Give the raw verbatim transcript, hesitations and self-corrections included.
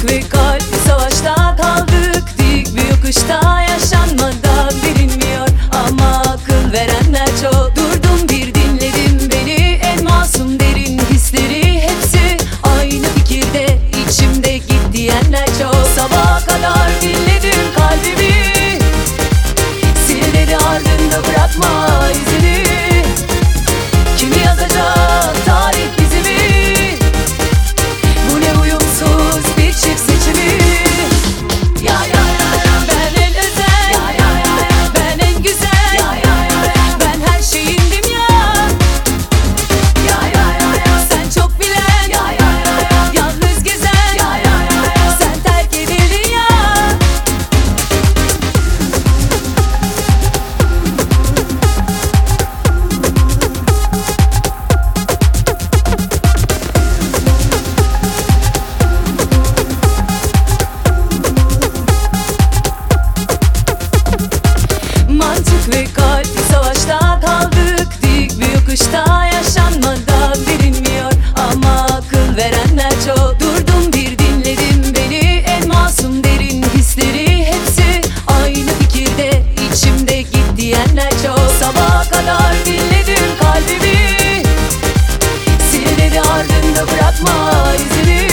Mantık ve kalp bir savaşta kaldık. Dik bir yokuşta yaşanmadan bilinmiyor ama akıl verenler çok. Durdum bir dinledim beni, en masum derin hisleri hepsi aynı fikirde, içimde git diyenler çok. Sabaha kadar dinledim kalbimi, sil dedi ardında bırakma izini. Kimi yazacak tarih bizi mi? Bu ne uyumsuz bir çift seçimi. Ya ya ya ya, ben en özel, ya ya ya ya, ben en güzel, ya ya ya ya, ben her şeyindim ya. Ya ya ya ya, sen çok bilen, ya ya ya ya, yalnız gezen, ya ya ya ya, sen terk edildin ya. Mantık ve kalp bir savaşta kaldık. Dik bir yokuşta yaşanmadan bilinmiyor ama akıl verenler çok. Durdum bir dinledim beni, en masum derin hisleri hepsi aynı fikirde, içimde git diyenler çok. Sabaha kadar dinledim kalbimi, sil dedi ardında bırakma izini.